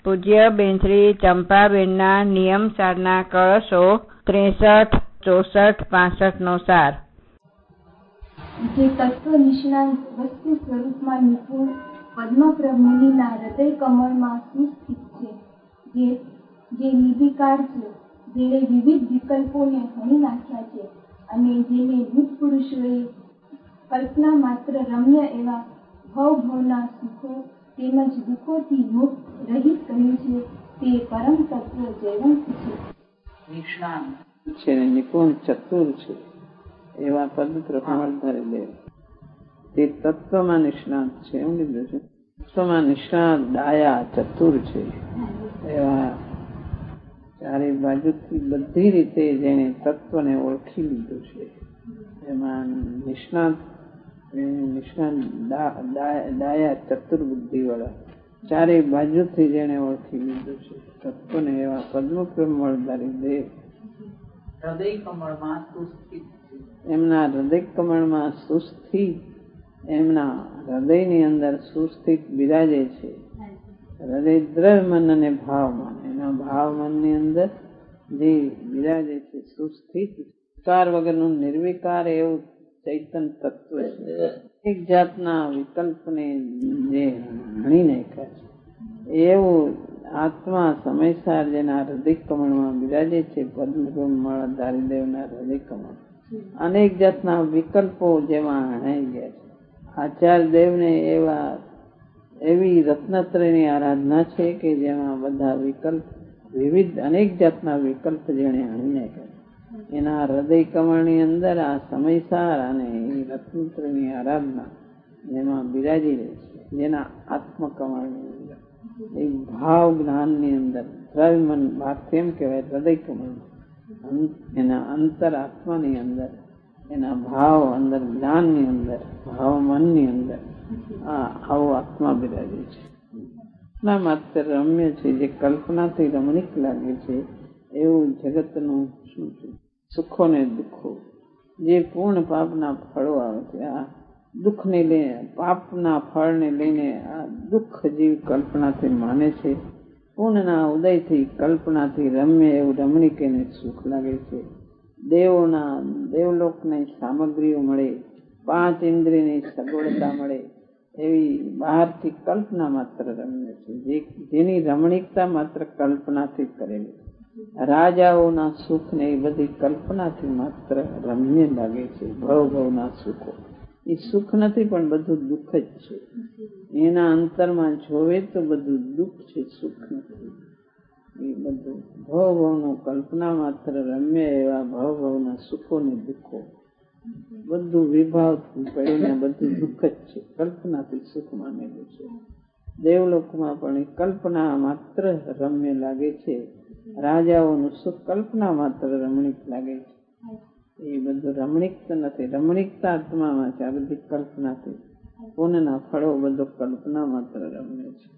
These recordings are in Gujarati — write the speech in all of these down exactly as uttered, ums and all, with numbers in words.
પૂજ્ય બેન્દ્રી ચંપાબેનના નિયમસારના કળશો ત્રેસઠ ચોસઠ પાસઠ નો સાર. જે તત્વ નિષ્ણાંત વસ્તુ સ્વરૂપમાં નિપુણ પદ્મપ્રભ મુનિના હૃદય કમળમાં સુસ્થિત છે, જે જે નિર્વિકાર છે, જેણે વિવિધ વિકલ્પોને હણી નાખ્યા છે અને જેને બુદ્ધ પુરુષોએ કલ્પના માત્ર રમ્ય એવા ભવભવના સુખો તેમજ દુઃખોથી મુક્ત રહિત કહ્યું છે, તે પરમ તત્વ જયવંત છે. નિષ્ણાંત છે, નિપુણ ચતુર છે એવા પદ્મપ્રભ મળધારી દેવ તે તત્વમાં નિષ્ણાંત છે. એમ લીધું છે તત્વમાં નિષ્ણાંત ડાયા ચતુર છે એવા ચારે બાજુથી બધી રીતે જેને તત્વને ઓળખી લીધું છે એમાં નિષ્ણાંત નિષ્ણાંત ડાયા ચતુર બુદ્ધિ વાળા ચારે બાજુથી જેને ઓળખી લીધું છે તત્વને એવા પદ્મપ્રભ મળધારી દેવ હૃદય કમળમાં સુસ્થિત એમના હૃદય કમળમાં સુસ્થિત એમના હૃદયની અંદર સુસ્થિત બિરાજે છે. હૃદય દ્રવ્ય મન અને ભાવમન એના ભાવમનની અંદર જે બિરાજે છે સુસ્થિત વિકાર વગરનું નિર્વિકાર એવું ચૈતન તત્વ છે. એક જાતના વિકલ્પને જે હણી નાખ્યા છે એવું આત્મા સમયસાર જેના હૃદય કમળમાં બિરાજે છે પદ્મપ્રભ મળધારી દેવના હૃદય કમળ અનેક જાતના વિકલ્પો જેમાં હણાઈ ગયા છે. આચાર્ય દેવને એવા એવી રત્નત્રયની આરાધના છે કે જેમાં બધા વિકલ્પ વિવિધ અનેક જાતના વિકલ્પ જેને હણી નાખ્યા એના હૃદય કમળની અંદર આ સમયસાર અને એ રત્નત્રયની આરાધના જેમાં બિરાજી રહે છે, જેના આત્મકમળની અંદર એ ભાવ જ્ઞાનની અંદર દ્રવ્ય મન ભાગ એમ કહેવાય હૃદય કમળ એના અંતર આત્માની અંદર એના ભાવ અંદર જ્ઞાનની અંદર ભાવ મનની અંદર આ આવો આત્મા બિરાજે છે. ના માત્ર રમ્ય છે જે કલ્પનાથી રમણીક લાગે છે એવું જગતનું શું છે સુખો ને દુઃખો જે પૂર્ણ પાપના ફળો આવે છે આ દુઃખને લઈને પાપના ફળને લઈને આ દુઃખ જેવી કલ્પનાથી માને છે. પૂર્ણના ઉદયથી કલ્પનાથી રમ્ય એવું રમણીક એને સુખ લાગે છે. દેવોના દેવલોકની સામગ્રીઓ મળે, પાંચ ઇન્દ્રિયની સગવડતા મળે એવી બહારથી કલ્પના માત્ર રમ્ય છે, જેની રમણીકતા માત્ર કલ્પનાથી કરેલી. રાજાઓના સુખ ને એ બધી કલ્પનાથી માત્ર રમ્ય લાગે છે. ભવ ભવના સુખો એ સુખ નથી પણ બધું દુઃખ જ છે. એના અંતરમાં જોવે તો બધું દુઃખ છે, સુખ નથી. એ બધું ભવ ભવનું કલ્પના માત્ર રમ્ય એવા ભવ ભવના સુખો ને દુઃખો બધું વિભાવ પડ્યું બધું દુઃખ જ છે. કલ્પનાથી સુખ માનેલું છે. દેવલોકમાં પણ એ કલ્પના માત્ર રમ્ય લાગે છે. રાજાઓનું સુખ કલ્પના માત્ર રમણીક લાગે છે. એ બધું રમણીકતા નથી. રમણીકતા આત્મામાં છે. આ બધી કલ્પનાથી પુણ્યના ફળો બધો કલ્પના માત્ર રમ્ય છે.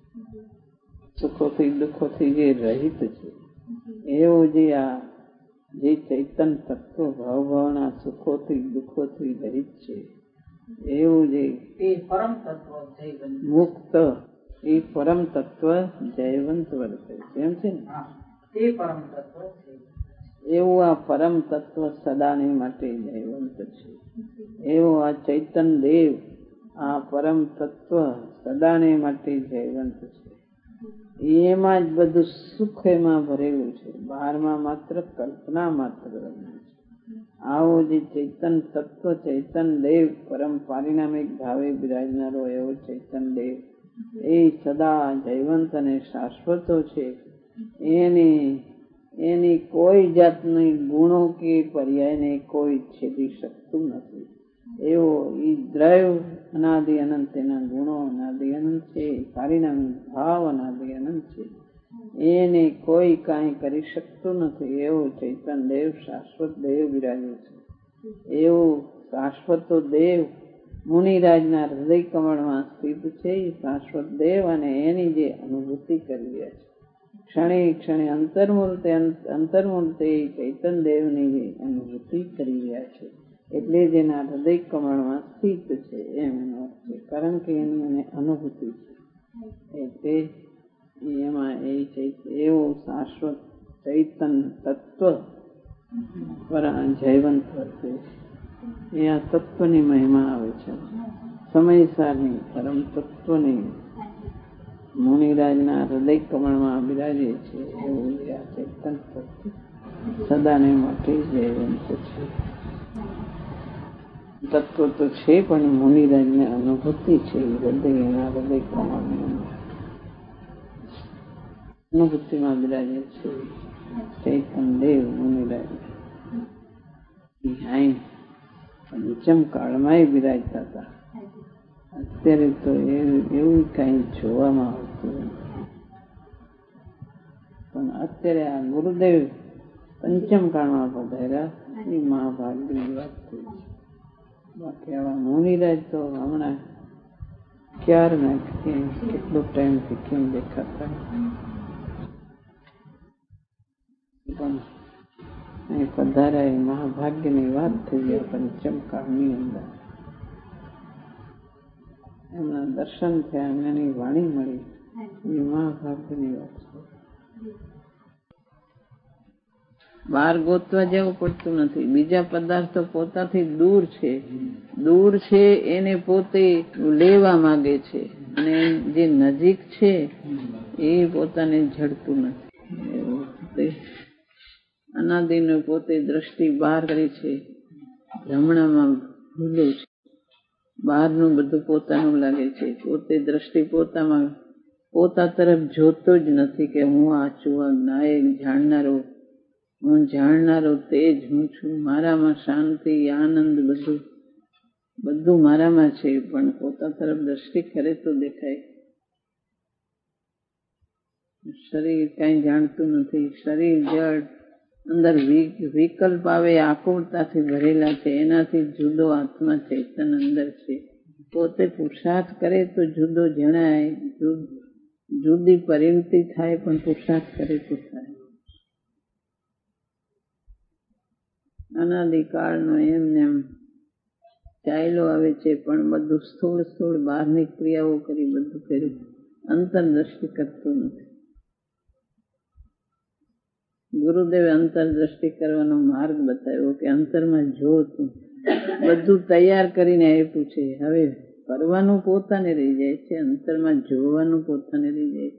સુખોથી દુઃખોથી જે રહિત છે એવું જે આ જે ચૈતન તત્વ ભાવભાવના સુખોથી દુઃખોથી રહિત છે એવું જે પરમ તત્વ મુક્ત એ પરમ તત્વ જયવંત વર્તે છે. એમ છે ને તે પરમ તત્વ એવું આ પરમ તત્વ સદાને માટે જયવંત છે. એવું આ ચૈતન દેવ આ પરમ તત્વ સદાને માટે જયવંત છે. એમાં જ બધું સુખ એમાં ભરેલું છે. બહારમાં માત્ર કલ્પના માત્ર રમે છે. આવો જે ચૈતન તત્વ ચૈતન દેવ પરમ પારિણામિક ભાવે બિરાજનારો એવો ચૈતન દેવ એ સદા જયવંત અને શાશ્વતો છે. એની એની કોઈ જાતની ગુણો કે પર્યાયને કોઈ છેદી શકતું નથી. એવો એ દ્રવ્ય અનાદિ અનંત એના ગુણો અનાદિ અનંત છે. પારિણામિક ભાવ અનાદિ અનંત છે. એને કોઈ કાંઈ કરી શકતું નથી. એવો ચૈતન દેવ શાશ્વત દેવ બિરાજે છે. એવું શાશ્વતો દેવ મુનિરાજના હૃદય કમળમાં સ્થિત છે. શાશ્વત દેવ અને એની જે અનુભૂતિ કરી રહ્યા છે ક્ષણે ક્ષણે અંતર્મૂર્તે અંતર્મૂર્તે ચૈતન દેવની જે અનુભૂતિ કરી રહ્યા છે એટલે જેના હૃદય કમળમાં સ્થિત છે એમ એનો અર્થ છે. કારણ કે એની એને અનુભૂતિ છે એટલે એમાં એ એવું શાશ્વત ચૈતન તત્વ પર જયવંત વર્તે એ આ તત્વની મહિમા આવે છે. સમયસારની પરમ તત્વની મુનિરાજના હૃદય કમળમાં બિરાજે છે એવું આ ચેતન તત્વ સદાને માટે જયવંત છે. તત્વ તો છે પણ મુનિરાજને અનુભૂતિ છે. હૃદયના હૃદય કમળની અનુભૂતિમાં બિરાજે છે ચૈતન દેવ મુનિરાજ. પંચમ કાળમાં બિરાજતા હતા. અત્યારે તો એવું કઈ જોવામાં આવતું નથી. પણ અત્યારે આ ગુરુદેવ પંચમ કાળમાં પધાર્યા એ મહાભાગ્યની વાત થઈ છે. બાકી આવા મુનિરાજ તો હમણાં ક્યારે ના કેટલો ટાઈમથી કેમ દેખાતા પણ અહીં પધાર્યા એ મહાભાગ્યની વાત થઈ ગયા. પંચમ કાળની અંદર એમના દર્શન થયા, એમની વાણી મળી એ મહાભાગ્યની વાત છે. બહાર ગોતવા જવું પડતું નથી. બીજા પદાર્થો પોતાથી દૂર છે દૂર છે એને પોતે લેવા માંગે છે અને જે નજીક છે એ પોતાને જડતું નથી. અનાદિનું પોતે દ્રષ્ટિ બહાર કરી છે, ભ્રમણામાં ભૂલું છે. બહારનું બધું પોતાનું લાગે છે. પોતે દ્રષ્ટિ પોતામાં પોતા તરફ જોતો જ નથી કે હું આ છું, આ નાયક જાણનારો, હું જાણનારો તે જ હું છું. મારામાં શાંતિ આનંદ બધું બધું મારામાં છે. પણ પોતા તરફ દ્રષ્ટિ કરે તો દેખાય શરીર કઈ જાણતું નથી. શરીર જડ, અંદર વિકલ્પ આવે આકુળતાથી ભરેલા છે. એનાથી જુદો આત્મા ચૈતન અંદર છે. પોતે પુરુષાર્થ કરે તો જુદો જણાય, જુદી પરિણતિ થાય, પણ પુરુષાર્થ કરે તો થાય. અનાદિકાળનો એમને એમ ચાલ્યો આવે છે પણ બધું સ્થૂળ સ્થૂળ બહારની ક્રિયાઓ કરી બધું કર્યું, અંતરદ્રષ્ટિ કરતું નથી. ગુરુદેવે અંતરદ્રષ્ટિ કરવાનો માર્ગ બતાવ્યો કે અંતરમાં જો તું બધું તૈયાર કરીને આપ્યું છે. હવે કરવાનું પોતાને રહી જાય છે, અંતરમાં જોવાનું પોતાને રહી જાય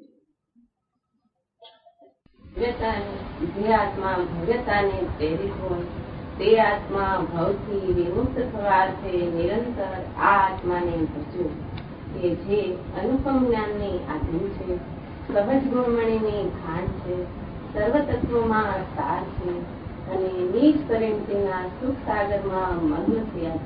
છે. જે આત્મા ભવ્યતાને પ્રેરિત હોય તે આત્મા ભવથી વિમુક્ત થવા અર્થે નિરંતર આ આત્માને ભજ્યો કે જે અનુપમ જ્ઞાનની આધીન છે, સહજ ગુણમણીની ખાણ છે, સર્વ તત્વોમાં સાર છે અને નીચ પરિણતિના સુખ સાગરમાં મગ્ન થયા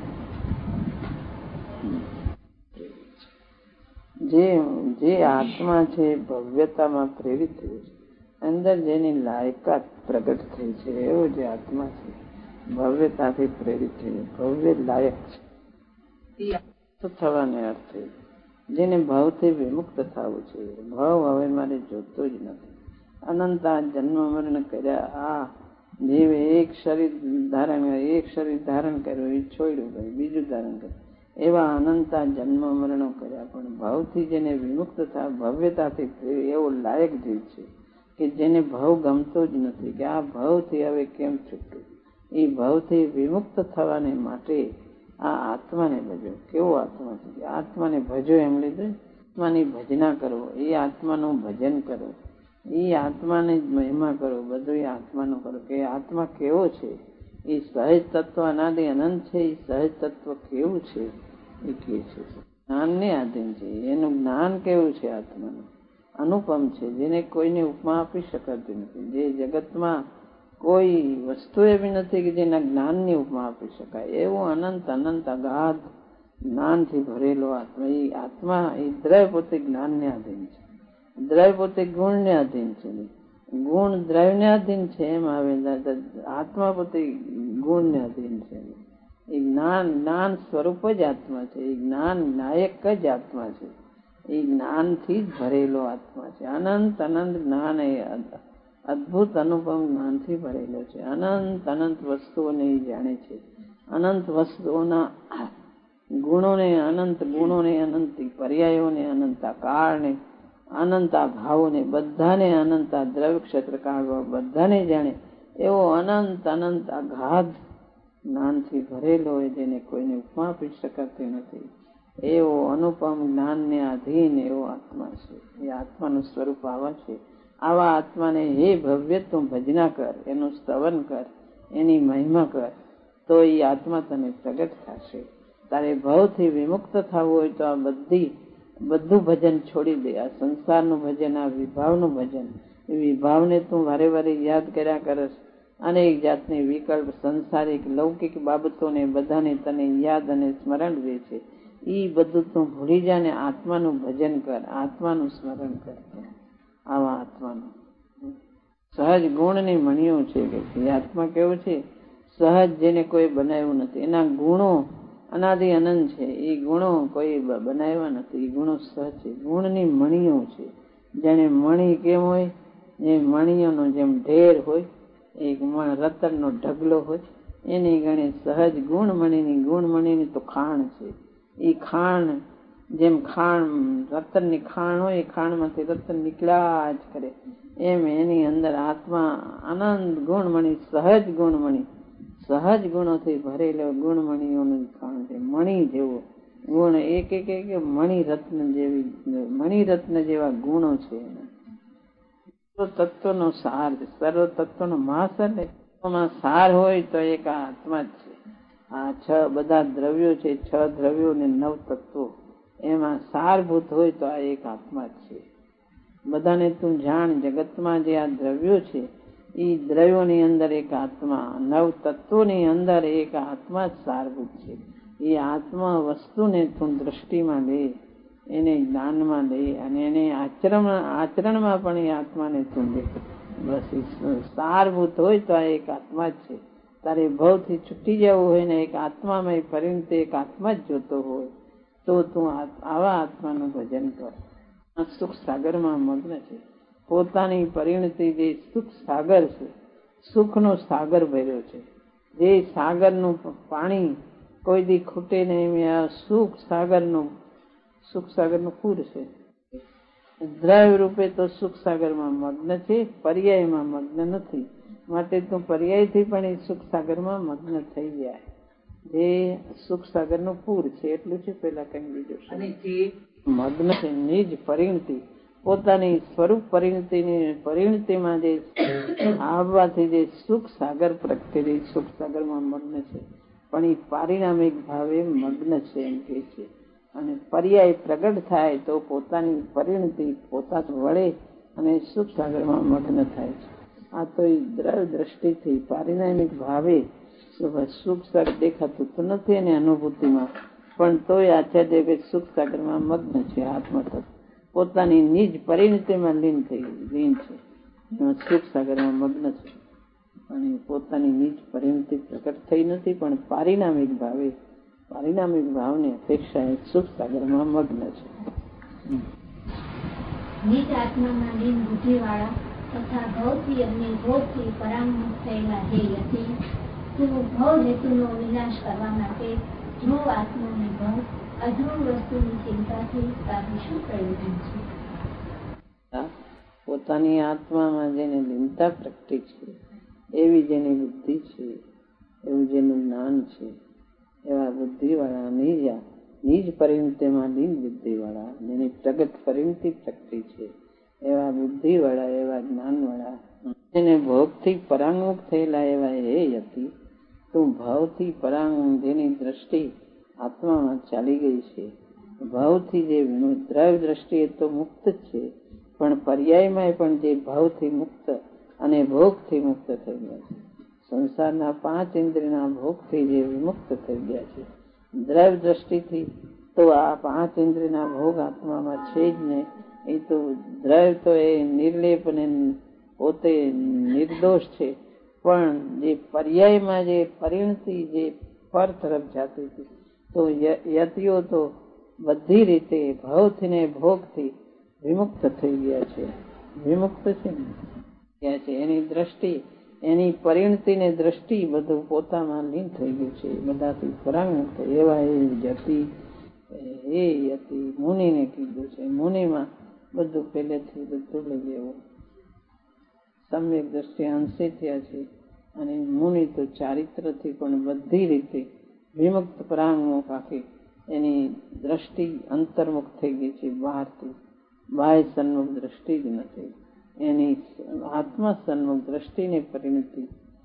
છે. જે જે આત્મા છે ભવ્યતામાં પ્રેરિત થયું છે, અંદર જેની લાયકાત પ્રગટ થઈ છે, એવો જે આત્મા છે ભવ્યતાથી પ્રેરિત થયું, ભવ્ય લાયક છે થવાને અર્થે જેને ભાવથી વિમુક્ત થવું છે. ભાવ હવે મારે જોતો જ નથી. અનંત આ જન્મ મરણ કર્યા, આ જીવે એક શરીર ધારણ એક શરીર ધારણ કર્યું, એ છોડ્યું ભાઈ બીજું ધારણ કર્યું, એવા અનંતા જન્મ મરણો કર્યા. પણ ભાવથી જેને વિમુક્ત થાય, ભવ્યતાથી એવો લાયક જીવ છે કે જેને ભાવ ગમતો જ નથી કે આ ભાવથી હવે કેમ છૂટવું. એ ભાવથી વિમુક્ત થવાને માટે આ આત્માને ભજો. કેવો આત્મા છે? આત્માને ભજો એમ લીધે આત્માની ભજના કરો, એ આત્માનું ભજન કરો, એ આત્માને જ મહિમા કરો, બધું એ આત્માનું કરો. કે આત્મા કેવો છે? એ સહજ તત્વ અનાદિ અનંત છે. એ સહજ તત્વ કેવું છે એ કે છે જ્ઞાનને આધીન છે. એનું જ્ઞાન કેવું છે? આત્માનું અનુપમ છે, જેને કોઈને ઉપમા આપી શકાતી નથી. જે જગતમાં કોઈ વસ્તુ એવી નથી કે જેના જ્ઞાનની ઉપમા આપી શકાય. એવું અનંત અનંત અગાધ જ્ઞાનથી ભરેલો આત્મા. એ આત્મા એ દ્રવ્ય પોતે જ્ઞાનને આધીન છે, દ્રવ્ય પોતે ગુણને આધીન છે. ગુણ દ્રવ્યને આધીન છે એમ આવે, આત્મા પોતે ગુણને આધીન છે. એ જ્ઞાન જ્ઞાન સ્વરૂપ જ આત્મા છે. એ જ્ઞાન નાયક જ આત્મા છે. એ જ્ઞાનથી જ ભરેલો આત્મા છે. અનંત અનંત જ્ઞાન એ અદભુત અનુપમ જ્ઞાનથી ભરેલો છે. અનંત અનંત વસ્તુઓને એ જાણે છે. અનંત વસ્તુઓના ગુણોને, અનંત ગુણોને, અનંત પર્યાયોને, અનંત કાળને, અનંતા ભાવોને બધાને અનંતા દ્રવ્ય ક્ષેત્ર કાળ બધાને જાણે એવો અનંત અનંત અગાધ જ્ઞાનથી ભરેલો હોય, જેને કોઈને ઉપમા આપી શકાતી નથી, એવો અનુપમ જ્ઞાનને આધીન એવો આત્મા છે. એ આત્માનું સ્વરૂપ આવા છે. આવા આત્માને હે ભવ્ય તું ભજના કર, એનું સ્તવન કર, એની મહિમા કર, તો એ આત્મા તને પ્રગટ થશે. તારે ભાવથી વિમુક્ત થવું હોય તો આ બધી બધું ભજન છોડી દે. આ સંસારનું ભજન, આ વિભાવનું ભજન. એ વિભાવને તું વારે વારે યાદ કર્યા કરસ. અનેક જાતની વિકલ્પ સંસારિક લૌકિક બાબતોને બધાને તને યાદ અને સ્મરણ રહે છે. એ બધું તું ભૂલી જા ને આત્માનું ભજન કર, આત્માનું સ્મરણ કર. આવા આત્માનું સહજ ગુણની મણિયો છે કે આત્મા કેવો છે? સહજ, જેને કોઈ બનાવ્યું નથી. એના ગુણો અનાદિ અનંત છે. એ ગુણો કોઈ બનાવ્યા નથી. એ ગુણો સહજ છે, ગુણની મણિયો છે. જેને મણી કેમ હોય? જે મણીઓનો જેમ ઢેર હોય, એક રતનનો ઢગલો હોય, એની ગણે સહજ ગુણમણીની ગુણમણીની તો ખાણ છે. એ ખાણ જેમ ખાણ રતનની ખાણ હોય, એ ખાણમાંથી રતન નીકળ્યા જ કરે, એમ એની અંદર આત્મા આનંદ ગુણમણી, સહજ ગુણમણી, સહજ ગુણોથી ભરેલો ગુણમણીઓનું ખાણ છે. મણી જેવો ગુણ, એક એક એક મણી રત્ન જેવી, મણી રત્ન જેવા ગુણો છે એના. તત્વનો સાર છે. સર્વ તત્વનો મહાસાર ને સાર હોય તો એક આ આત્મા જ છે. આ છ બધા દ્રવ્યો છે, છ દ્રવ્યો ને નવ તત્વો, એમાં સારભૂત હોય તો આ એક આત્મા જ છે. બધાને તું જાણ, જગતમાં જે આ દ્રવ્યો છે એ દ્રવ્યોની અંદર એક આત્મા, નવ તત્વોની અંદર એક આત્મા જ સારભૂત છે. એ આત્મા વસ્તુને તું દ્રષ્ટિમાં લે, એને જ્ઞાનમાં લે, અને એને આચરણ આચરણમાં પણ એ આત્માને તું લે. બસ સારભૂત હોય તો આ એક આત્મા જ છે. તારે ભાવથી છૂટી જવું હોય ને એક આત્મામાં પરિણત એક આત્મા જ જોતો હોય તો તું આવા આત્માનું ભજન કર. સુખ સાગરમાં મગ્ન છે. પોતાની પરિણતિ જે સુખ સાગર છે, સુખનો સાગર ભર્યો છે. જે સાગરનું પાણી કોઈ દી ખૂટે નહીં, આ સુખ સાગરનું સુખ સાગરનું પૂર છે. દ્રવ્ય રૂપે તો સુખ સાગરમાં મગ્ન છે, પર્યાયમાં મગ્ન નથી. માટે તું પર્યાયથી પણ એ સુખ સાગરમાં મગ્ન થઈ જાય. જે સુખ સાગરનું પૂર છે એટલું છે. પેલા કઈ બીજું મગ્ન છે. નિજ પરિણતિ, પોતાની સ્વરૂપ પરિણતિની પરિણતિમાં જે આવવાથી જે સુખ સાગર પ્રગટેલી સુખ સાગરમાં મગ્ન છે, પણ એ પારિણામિક ભાવે મગ્ન છે એમ કે છે. અને પર્યાય પ્રગટ થાય તો પોતાની પરિણતિ પોતા વળે અને સુખ સાગરમાં મગ્ન થાય છે. આ તો એ દ્રવ્ય દ્રષ્ટિથી પારિણામિક ભાવે સુખ સાગર દેખાતું તો નથી એની અનુભૂતિમાં, પણ તોય આચાર્ય કે સુખ સાગરમાં મગ્ન છે. આત્મા પોતાની નિજ પરિણતિમાં લીન થઈ લીન છે, સુખ સાગરમાં મગ્ન છે. અને પોતાની નિજ પરિણતિ પ્રગટ થઈ નથી, પણ પારિણામિક ભાવે પારિણામિક ભાવની અપેક્ષા એ સુખ સાગરમાં મગ્ન છે. નિજ આત્મામાં લીન બુદ્ધિવાળા તથા ભવથી અને ભોગથી પરાંગમુખ થયેલા હે યતિ, તું ભવ હેતુનો વિનાશ કરવા માટે ધ્રુવ આત્માને ભવ અધ્રુવ વસ્તુની ચિંતાથી તારું શું પ્રયોજન છે? પોતાની આત્મામાં જેને લીનતા પ્રગટી છે, એવી જેની બુદ્ધિ છે, એવું જેનું જ્ઞાન છે, એવા બુદ્ધિવાળા નિજ નિજ પરિણતિમાં લીન બુદ્ધિવાળા, જેની પ્રગટ પરિણતિ પ્રગટી છે, એવા બુદ્ધિવાળા, એવા જ્ઞાનવાળા, એને ભોગથી પરાંગમુખ થયેલા એવા હે યતિ, તું ભાવથી પરાંગ, જેની દ્રષ્ટિ આત્મામાં ચાલી ગઈ છે. ભાવથી જે દ્રવ્ય દ્રષ્ટિ એ તો મુક્ત જ છે, પણ પર્યાયમાં પણ જે ભાવથી મુક્ત અને ભોગથી મુક્ત થઈ ગયા છે. સંસારના પાંચ ઇન્દ્રિયના ભોગથી જે વિમુક્ત થઈ ગયા છે, દ્રવ્ય દ્રષ્ટિથી તો આ પાંચ ઇન્દ્રિયના ભોગ આત્મામાં છે જ ને. એ તો દ્રવ્ય તો એ નિર્લેપ અને પોતે નિર્દોષ છે, પણ જે પર્યાયમાં જે પરિણતિ જે પર તરફ જતી હતી, તો યતિઓ તો બધી રીતે ભાવથી ને ભોગથી વિમુક્ત થઈ ગયા છે. વિમુક્ત છે ને ગયા છે. એની દ્રષ્ટિ, એની પરિણતિ ને દ્રષ્ટિ બધું પોતામાં લીન થઈ ગયું છે. બધાથી પરાંગમુક્ત એવા એ યતિ, એ યતિ મુનિને કીધું છે. મુનિમાં બધું પહેલેથી બધું લઈ લેવું. સમ્યક દ્રષ્ટિ અંશે થયા છે અને મુનિ તો ચારિત્રથી પણ બધી રીતે વિમુક્ત પરાંગમુખ આખી એની દ્રષ્ટિ અંતર્મુખ થઈ ગઈ છે. બહારથી બાહ્ય સન્મુખ દ્રષ્ટિ જ નથી, એની આત્મા સન્મુખ દ્રષ્ટિની પરિણતિ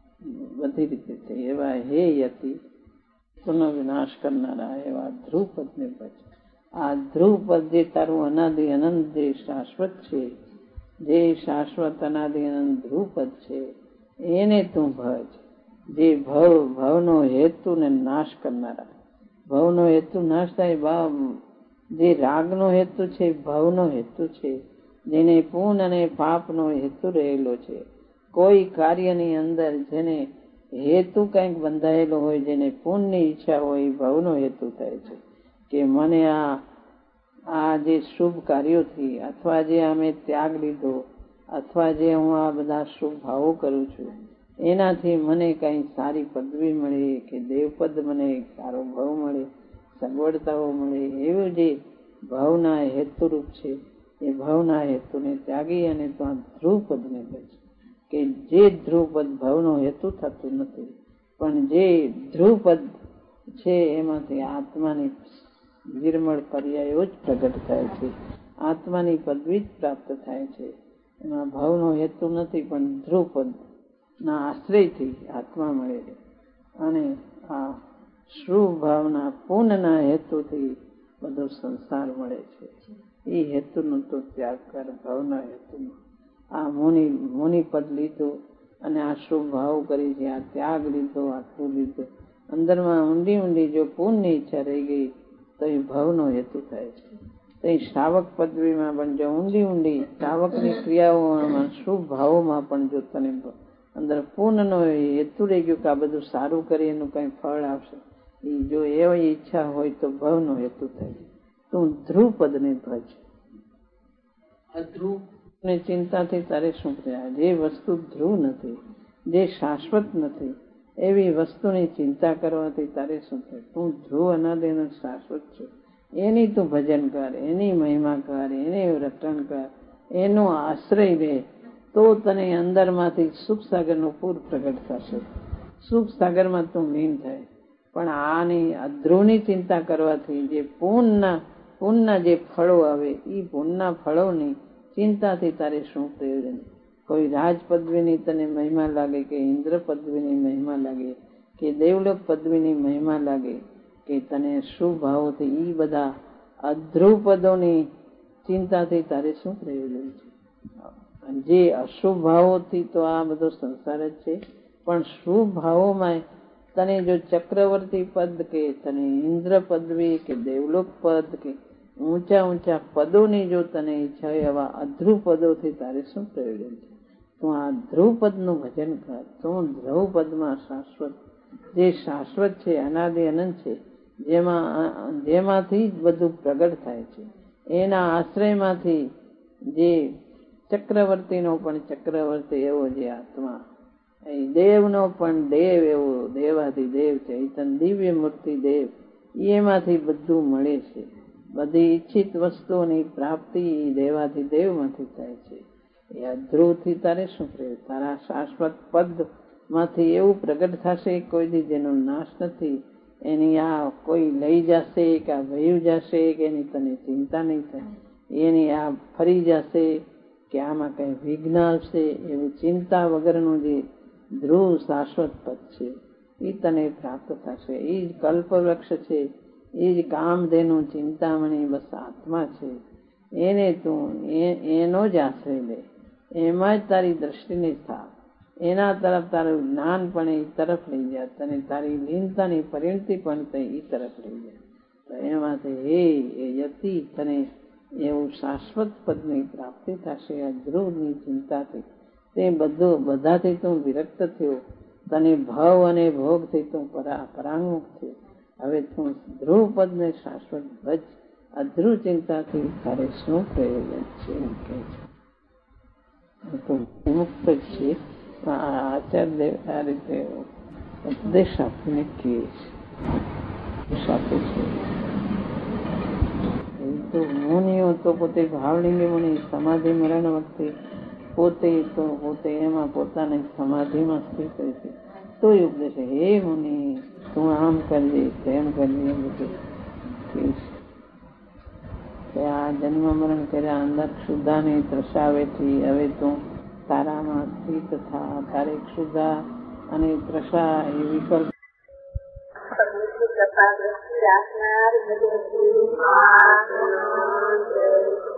બધી રીતે થઈ. એવા હે યતિ પુનઃ વિનાશ કરનારા એવા ધ્રુવપદને ભજ. આ ધ્રુવપદ જે તારું અનાદિ અનંત જે શાશ્વત છે, જે શાશ્વત અનાદિ અનંત ધ્રુવપદ છે એને તું ભજ. જે ભવ ભવનો હેતુ ને નાશ કરનારા, ભવનો હેતુ નાશ થાય, જે રાગનો હેતુ છે ભવનો હેતુ છે, જેને પૂન અને પાપનો હેતુ રહેલો છે. કોઈ કાર્યની અંદર જેને હેતુ કંઈક બંધાયેલો હોય, જેને પૂનની ઈચ્છા હોય, એ ભવનો હેતુ થાય છે કે મને આ આ જે શુભ કાર્યોથી અથવા જે અમે ત્યાગ લીધો અથવા જે હું આ બધા શુભ ભાવો કરું છું એનાથી મને કંઈ સારી પદવી મળે કે દેવપદ મને સારો ભાવ મળે, સગવડતાઓ મળે, એવું જે ભાવના હેતુરૂપ છે એ ભાવના હેતુને ત્યાગી અને તો આ ધ્રુવપદને ભજ. કે જે ધ્રુવપદ ભાવનો હેતુ થતું નથી, પણ જે ધ્રુવપદ છે એમાંથી આત્માની નિર્મળ પર્યાયો જ પ્રગટ થાય છે, આત્માની પદવી જ પ્રાપ્ત થાય છે. એમાં ભાવનો હેતુ નથી, પણ ધ્રુવપદ ના આશ્રયથી આત્મા મળે છે. અને આ શુભ ભાવના પૂર્ણના હેતુથી બધો સંસાર મળે છે. એ હેતુનો તો ત્યાગ કર, ભાવના હેતુનો. આ મુનિ મુનિ પદ લીધું અને આ શુભ ભાવ કરી છે, આ ત્યાગ લીધો, આટલું લીધું. અંદરમાં ઊંડી ઊંડી જો પૂર્ણની ઈચ્છા રહી ગઈ તો એ ભાવનો હેતુ થાય છે. તો એ શ્રાવક પદવીમાં પણ જો ઊંડી ઊંડી શ્રાવકની ક્રિયાઓમાં શુભ ભાવોમાં પણ જો તને અંદર પૂર્ણનો હેતુ રહી ગયો કે આ બધું સારું કરી એનું કંઈ ફળ આવશે, એ જો એવી ઈચ્છા હોય તો ભાવનો હેતુ થાય. તું ધ્રુવપદને ભજ. અધ્રુવની ચિંતાથી તારે શું પ્રયાસ? જે વસ્તુ ધ્રુવ નથી, જે શાશ્વત નથી, એવી વસ્તુની ચિંતા કરવાથી તારે શું થાય? તું ધ્રુવ અનાદિનો શાશ્વત છે, એની તું ભજન કર, એની મહિમા કર, એને રટણ કર, એનો આશ્રય લે, તો તને અંદરમાંથી સુખ સાગરનું પૂર પ્રગટ થશે. સુખ સાગરમાં તું લીન થાય. પણ આની અધ્રુવની ચિંતા કરવાથી જે પૂર્ણના પૂર્ણના જે ફળો આવે એ પૂર્ણના ફળોની ચિંતાથી તારે શું પ્રયોજન? કોઈ રાજ પદવીની તને મહિમા લાગે કે ઇન્દ્ર પદવીની મહિમા લાગે કે દેવલોક પદવીની મહિમા લાગે કે તને શુભ ભાવોથી એ બધા અધ્રુવ પદોની ચિંતાથી તારે શું પ્રયોજન છે? જે અશુભ ભાવોથી તો આ બધો સંસાર જ છે, પણ શુભ ભાવોમાં તને જો ચક્રવર્તી પદ કે તને ઇન્દ્ર પદવી કે દેવલોક પદ કે ઊંચા ઊંચા પદોની જો તને ઈચ્છા હોય, એવા અધ્રુવ પદોથી તારે શું પ્રયોજન છે? તું આ ધ્રુવપદનું ભજન કર. તું ધ્રુવપદમાં શાશ્વત, જે શાશ્વત છે, અનાદિ અનંત છે, જેમાં જેમાંથી જ બધું પ્રગટ થાય છે, એના આશ્રયમાંથી જે ચક્રવર્તીનો પણ ચક્રવર્તી એવો જે આત્મા, દેવનો પણ દેવ એવો દેવાધિદેવ ચૈતન્ય દિવ્ય મૂર્તિ દેવ, એમાંથી બધું મળે છે. બધી ઈચ્છિત વસ્તુઓની પ્રાપ્તિ દેવાધિદેવમાંથી થાય છે. એ અધ્રુવથી તારે શું પ્રયોજન? તારા શાશ્વત પદ માંથી એવું પ્રગટ થશે કોઈ દી જેનો નાશ નથી. એની આ કોઈ લઈ જશે કે આ વયું જશે કે એની તને ચિંતા નહીં થાય, એની આ ફરી જશે કે આમાં કઈ વિઘ્ન આવશે, એવી ચિંતા વગરનું જે ધ્રુવ શાશ્વત પદ છે એ તને પ્રાપ્ત થશે. એ જ કલ્પવૃક્ષ છે, એ જ કામધેનું ચિંતામણી બસ આત્મા છે. એને તું એનો જ આશ્રય લે, એમાં જ તારી દ્રષ્ટિને સ્થાપ, એના તરફ તારું જ્ઞાન પણ એ તરફ લઈ જાય, તને તારી લીનતાની પરિણતિ પણ તે એ તરફ લઈ જાય. તો એમાંથી હે એ યતિ તને એવું શાશ્વત પદની પ્રાપ્તિ થશે આ ધ્રુવની ચિંતાથી. તે બધું બધાથી તું વિરક્ત થયો, તને ભાવ અને ભોગથી તું પરા પરાંગમુખ થયો. હવે તું ધ્રુવ પદને શાશ્વત ભજ. અધ્રુવ ચિંતાથી તારે શું પ્રયોજન છે એમ કહે છે. મુક્ત છે આચાર્ય આ રીતે ઉપદેશ આપીને કહે છે, આપે છે. તો મુનિઓ તો પોતે ભાવલિંગી મુનિ સમાધિ મરણ વખતે પોતે તો પોતે એમાં પોતાની સમાધિમાં સ્થિત હોય છે. તો એ ઉપદેશ, હે મુનિ તું આમ કરજે તેમ કરજે બધું. આ જન્મ મરણ કર્યા અંદર ક્ષુધાની ત્રસાવેથી હવે તું તારામાં સ્થિત થા. તારે ક્ષુધા અને ત્રસા એ વિકલ્પ રાખનાર